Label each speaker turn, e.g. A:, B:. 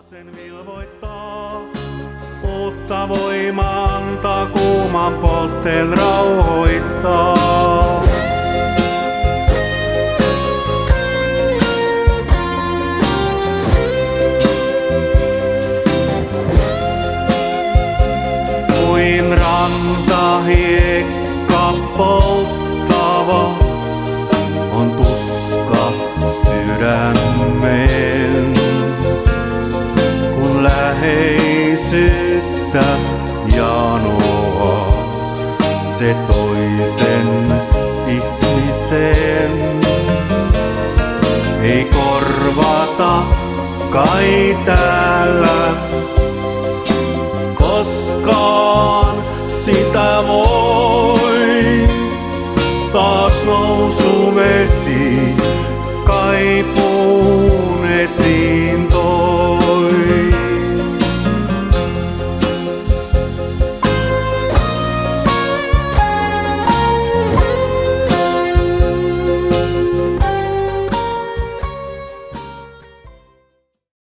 A: Sen vilvoittaa, uutta voimaa antaa, kuuman poltteen rauhoittaa. Kuin rantahiekka polttava on tuska sydämeen, kun läheisyyttä janoaa se toisen ihmisen. Ei korvata kai täällä